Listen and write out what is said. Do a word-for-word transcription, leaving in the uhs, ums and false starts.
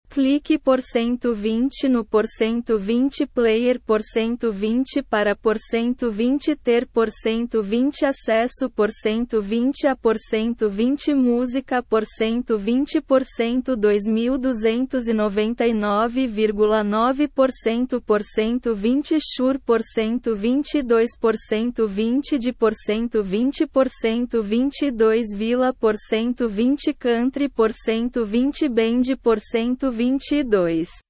Clique por cento vinte no por cento vinte player por cento vinte para por cento vinte ter por cento vinte acesso por cento vinte a por cento vinte música por cento vinte por cento dois mil duzentos e noventa e nove vírgula nove por cento por cento vinte Shure por cento vinte e dois por cento vinte de por cento vinte por cento vinte e dois Vila por cento vinte Country por cento vinte Band por cento vinte e dois